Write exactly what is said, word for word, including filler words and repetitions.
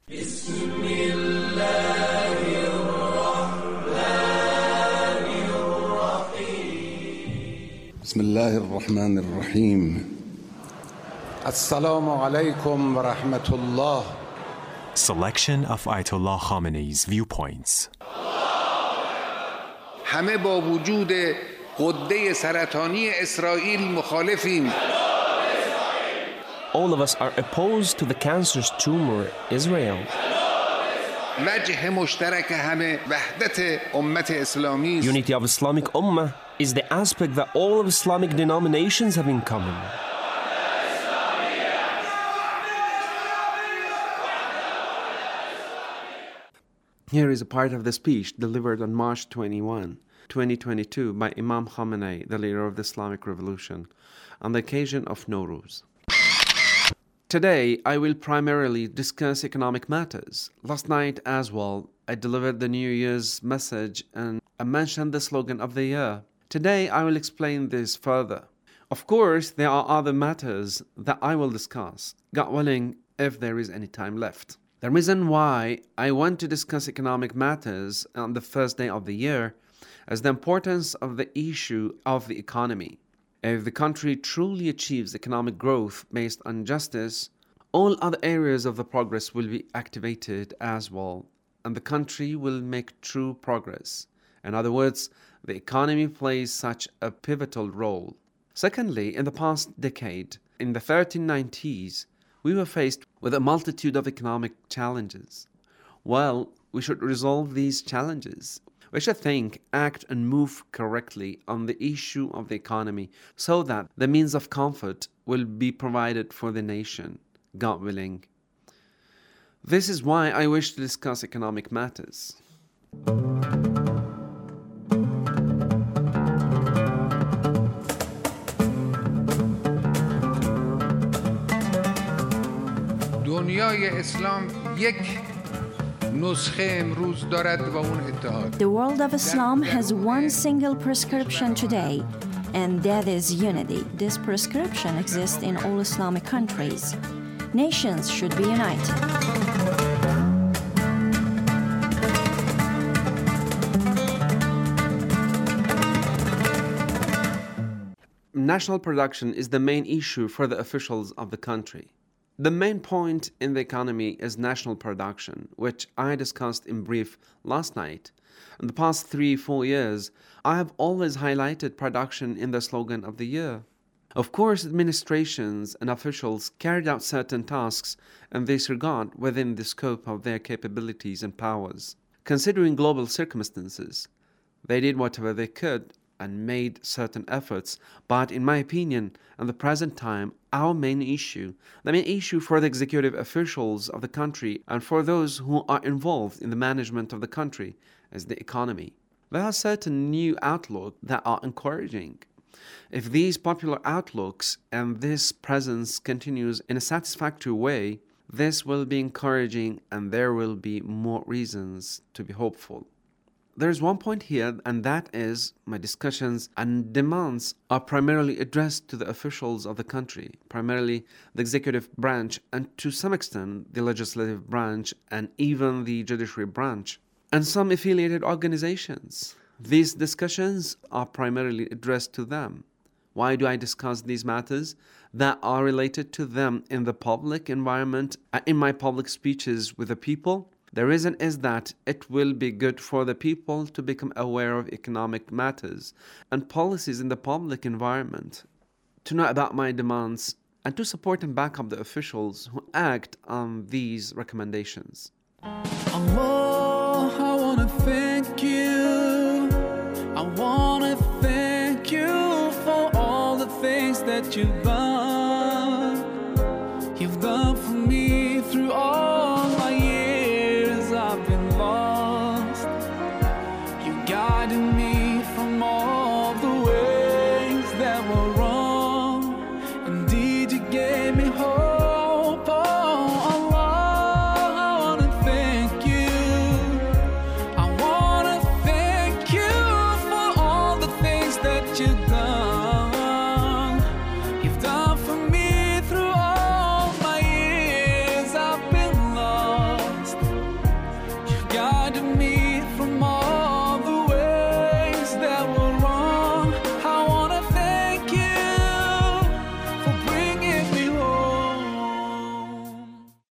بسم الله الرحمن الرحیم. السلام علیکم و رحمت الله. Selection of Ayatollah Khamenei's viewpoints. همه با وجود غده سرطانی اسرائیل مخالفیم. All of us are opposed to the cancerous tumor, Israel. وجه مشترک همه وحدت امت اسلامی. Unity of Islamic Ummah is the aspect that all of Islamic denominations have in common. Here is a part of the speech delivered on March twenty-first, twenty twenty-two by Imam Khamenei, the leader of the Islamic Revolution, on the occasion of Nowruz. Today, I will primarily discuss economic matters. Last night as well, I delivered the New Year's message and I mentioned the slogan of the year. Today, I will explain this further. Of course, there are other matters that I will discuss, God willing, if there is any time left. The reason why I want to discuss economic matters on the first day of the year is the importance of the issue of the economy. If the country truly achieves economic growth based on justice, all other areas of the progress will be activated as well, and the country will make true progress. In other words, the economy plays such a pivotal role. Secondly, in the past decade, in the thirteen nineties, we were faced with a multitude of economic challenges. Well, we should resolve these challenges. We should think, act, and move correctly on the issue of the economy so that the means of comfort will be provided for the nation, God willing. This is why I wish to discuss economic matters. دنیای اسلام یک نسخه امروز دارد و اون اتحاد. The world of Islam has one single prescription today, and that is unity. This prescription exists in all Islamic countries. Nations should be united. National production is the main issue for the officials of the country. The main point in the economy is national production, which I discussed in brief last night. In the past three, four years, I have always highlighted production in the slogan of the year. Of course, administrations and officials carried out certain tasks in this regard within the scope of their capabilities and powers. Considering global circumstances, they did whatever they could and made certain efforts, but in my opinion, at the present time, our main issue, the main issue for the executive officials of the country and for those who are involved in the management of the country is the economy. There are certain new outlooks that are encouraging. If these popular outlooks and this presence continues in a satisfactory way, this will be encouraging and there will be more reasons to be hopeful. There is one point here, and that is my discussions and demands are primarily addressed to the officials of the country, primarily the executive branch and to some extent the legislative branch and even the judiciary branch and some affiliated organizations. These discussions are primarily addressed to them. Why do I discuss these matters that are related to them in the public environment, in my public speeches with the people? The reason is that it will be good for the people to become aware of economic matters and policies in the public environment, to know about my demands, and to support and back up the officials who act on these recommendations. Allah, I want to thank you. I want to thank you for all the things that you've done.